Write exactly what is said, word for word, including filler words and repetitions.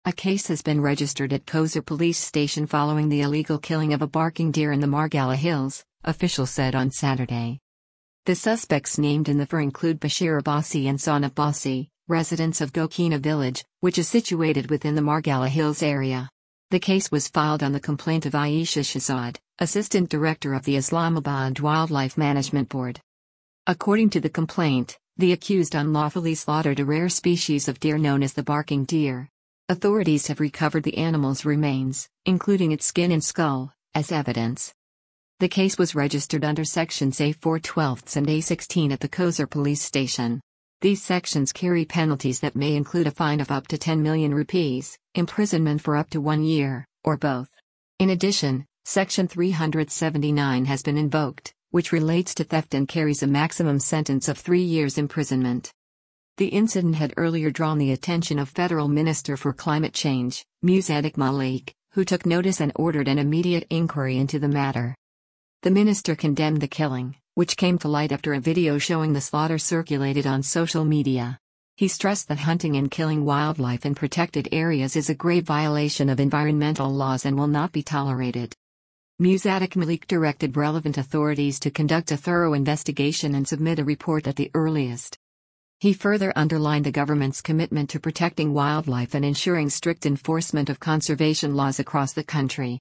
A case has been registered at Kozar police station following the illegal killing of a barking deer in the Margalla Hills, officials said on Saturday. The suspects named in the F I R include Bashir Abbasi and Son Abbasi, residents of Gokina village, which is situated within the Margalla Hills area. The case was filed on the complaint of Aisha Shahzad, Assistant Director of the Islamabad Wildlife Management Board. According to the complaint, the accused unlawfully slaughtered a rare species of deer known as the barking deer. Authorities have recovered the animal's remains, including its skin and skull, as evidence. The case was registered under Sections A four twelve and A sixteen at the Kozar police station. These sections carry penalties that may include a fine of up to ten million rupees, imprisonment for up to one year, or both. In addition, Section three seventy-nine has been invoked, which relates to theft and carries a maximum sentence of three years imprisonment. The incident had earlier drawn the attention of Federal Minister for Climate Change, Musaddiq Malik, who took notice and ordered an immediate inquiry into the matter. The minister condemned the killing, which came to light after a video showing the slaughter circulated on social media. He stressed that hunting and killing wildlife in protected areas is a grave violation of environmental laws and will not be tolerated. Musaddiq Malik directed relevant authorities to conduct a thorough investigation and submit a report at the earliest. He further underlined the government's commitment to protecting wildlife and ensuring strict enforcement of conservation laws across the country.